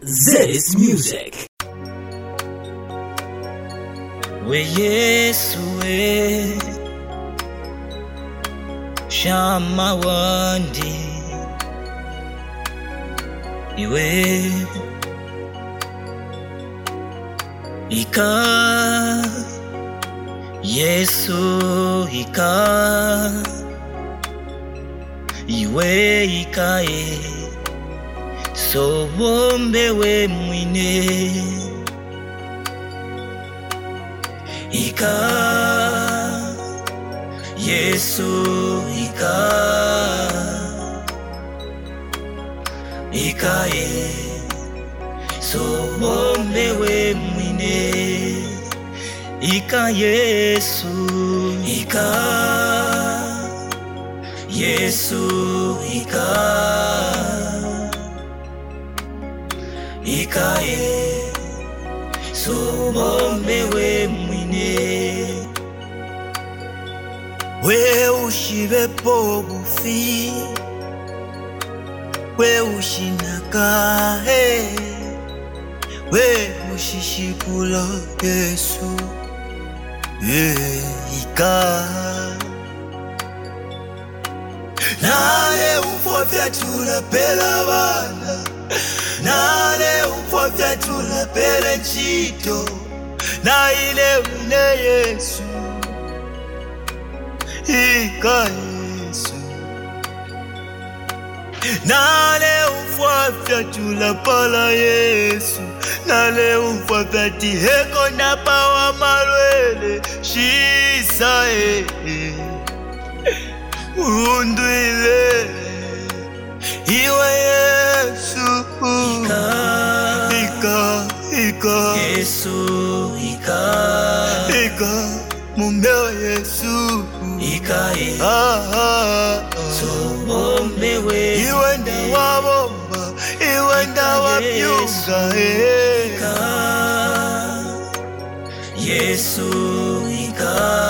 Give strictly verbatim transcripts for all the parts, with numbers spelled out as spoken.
This music. We Yesu we Shama wandi Iwe Ika Yesu Ika Iwe ikae So wombe we mwine Ika Yesu Ika Ikae So wombe we mwine Ika Yesu Ika Yesu Ika Ikae So wombe we mwine We ushivepo bufi We ushinaka hey. We ushishikula Yesu yeah, Ika Nale ufofya tula pela bana Nale ufofya tula pela chito Na ile wine Yesu Ika Yesu Nale ufofya tula pala Yesu Nale ufofya tiheko na pawa malwele Shisa eh, eh. Undwile Iwe Yesu Ika Ika Ika Yesu Ika Ika Mumeo Yesu Ika ah, ah, So bombe we Iwe nda wabomba Iwe nda wapyunga Ika Yesu Ika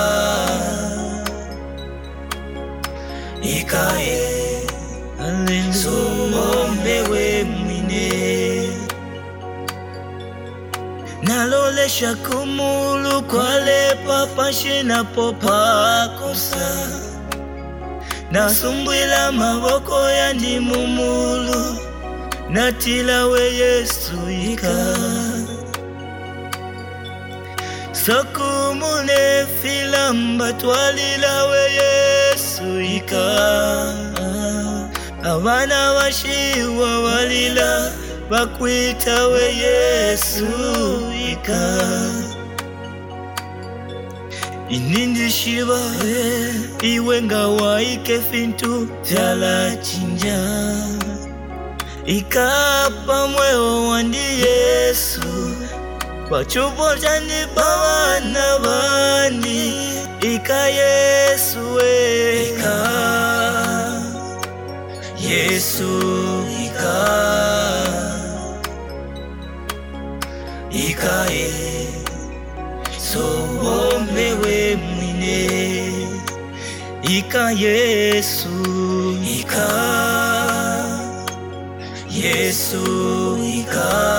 Ikae So wombe we mwine Nalole shakumulu Kwale papashe na popa kosa Nasumbwila maboko ya ndi mumulu Natila we Yesu Ika Sokumune filamba Twalila we Yesu Ika Abana washiwa walila Bakwita we Yesu Ika Inindi shiva Iwe ngawa ike fintu Jala chinja Ika pamweo wandi Yesu Pachupo jandi bawana bandi Ika Yesu we Ika Yesu Ika Ikae So wombe we mwine Ika Yesu Ika Yesu Ika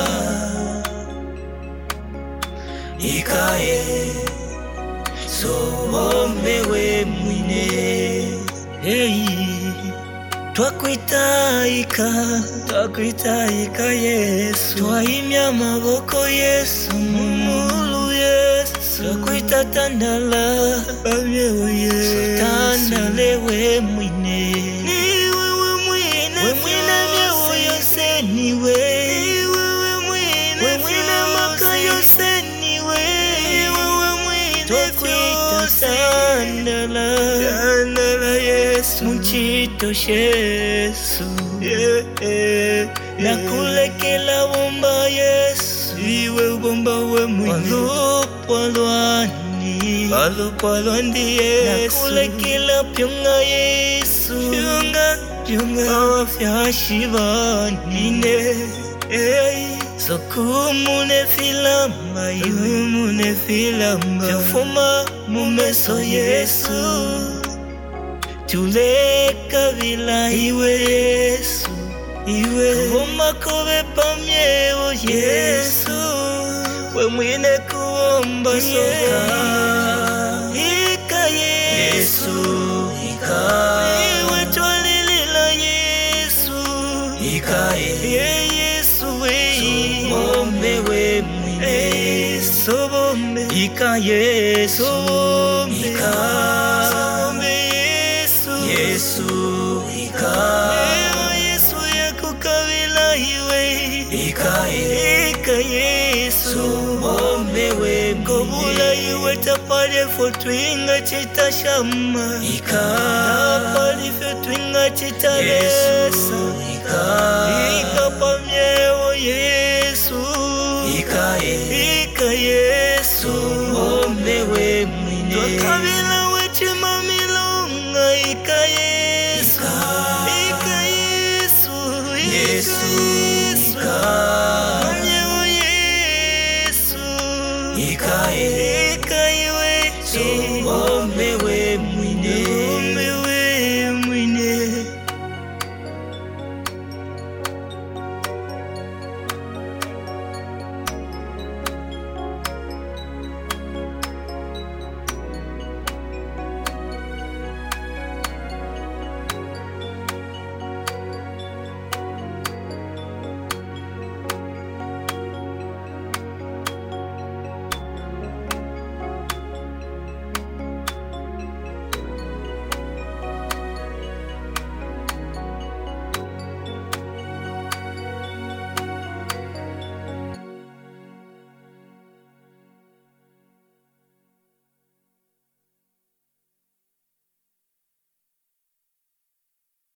Ikae So wombe we mwine Hey Twakwita Ika Twakwita Ika Yesu Twaimya maboko Yesu Mumulu Yesu Twakwita tandala Bamyewo Yesu Tandale we mwine Ni wewe mwine We mwine myewo yose niwe Ni wewe mwine We mwine maka yose niwe Ni wewe mwine Twakwita tandala Tandala Yesu Mchito Yesu yeah, yeah, Nakule kila bomba Yesu Iwe bomba we mwine Walupwa lwani Walupwa lwandi Yesu Nakule kila pyunga Yesu Pyunga Pyunga Awafya shiva nine hey. Sokumune filamba Iwe mune filamba Jafuma mumeso Yesu Tuleka vila iwe Yesu Iwe Kuma kobe pamye Yesu we mwine kuomba soka ika Yesu ika iwe twalilila Yesu ika Yesu we sobombe we mwine sobombe ika Yesu ika sobombe Yesu Yesu ika Yesu yakukabila iwe ika ika Yesu sobombe we kobula iwe tapale fo twinga chitashama ika tapale fo twinga chitalesa ika ika pamyewo Yesu ika ika Yesu sobombe we mwine